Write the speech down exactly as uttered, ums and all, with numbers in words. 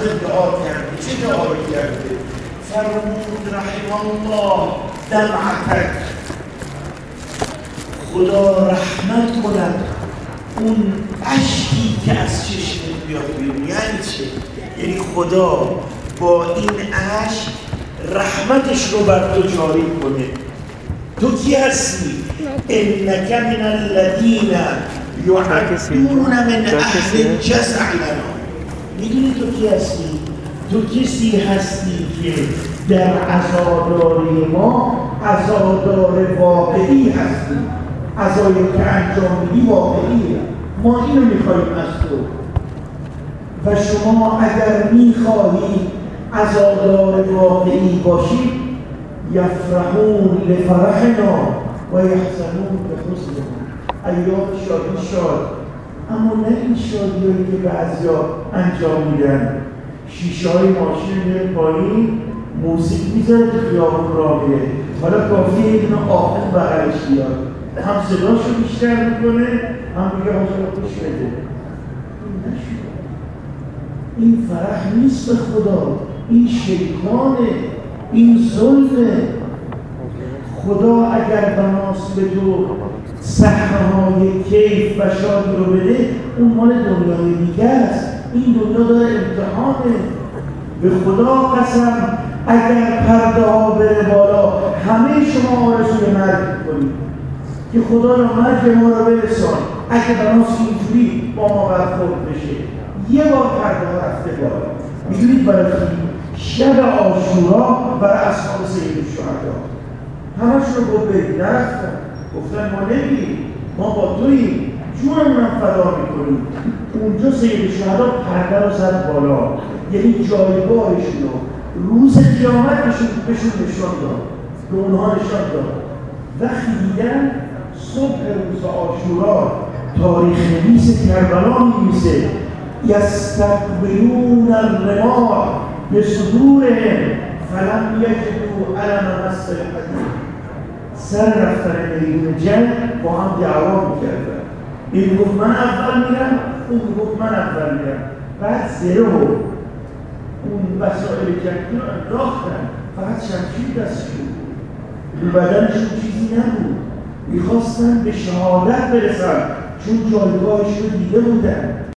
دعا کرده. چه دعایی کرده؟ فرمود رحم الله دمعتک، خدا رحمت کند اون اشکی که از چشمت بیاد بیرون. یعنی چه؟ یعنی خدا با این اشک رحمتش رو بر تو جاری کنه. تو کی هستی؟ انک من الذین یعدون من اهل الجزع لنا. میدونی تو کی هستی؟ تو کسی هستی که در عزاداری ما عزادار واقعی هستی. عزایی که انجام میدی واقعیه. ما اینو میخواییم از تو. و شما اگر میخواهید عزادار واقعی باشید، یفرحون لفرحنا و یحزنون لحزننا. ایام شادی شاد، اما نه این شادیایی که بعضیا انجام میدن. شیشه های ماشین میره پایین، موسیقی میذاره تو خیابون راه میره. حالا کافیه یه دونه آهنگ بغلش بیاد، هم صداشو بیشتر میکنه، هم میگه حاضر خوش بده. این نشد. این فرح نیست به خدا، این شیطانه، این ظلمه. خدا اگر بناس به تو صحنه‌های کیف و شادی رو بده، اون مال دنیای دیگه است. این دنیا داره امتحانه. به خدا قسم اگر پرده ها بره بالا، همه شما آرزوی مرگ کنید که خدا را مرگ ما را برسان. اگه بناس اینجوری با ما برخورد بشه، یه بار پرده ها رفته بالا. میدونید برای شب عاشورا برای اصحاب سید الشهدا همش رو گفت برید، نرفتن. گفتن ما نمیریم، ما با توییم، جونمون هم فدا میکنیم. اونجا سید الشهدا پرده رو زد بالا، یعنی جایگاهشون رو روز قیامت بهشون نشان داد، به اونها نشان داد. وقتی دیدن صبح روز عاشورا تاریخ نویس کربلا می‌نویسه یستقبلون الرماح بصدورهم فلم یجدوا الم مس الحدید. سر رفتن میدون جنگ با هم دعوا میکردن. این گفت من اول میرم، اون گفت من اول میرم. بعد زره و اون وسایل جنگی رو انداختن، فقط شمشیر دستشون بود، رو بدنشون چیزی نبود. میخواستن به شهادت برسن چون جایگاهش رو دیده بودن.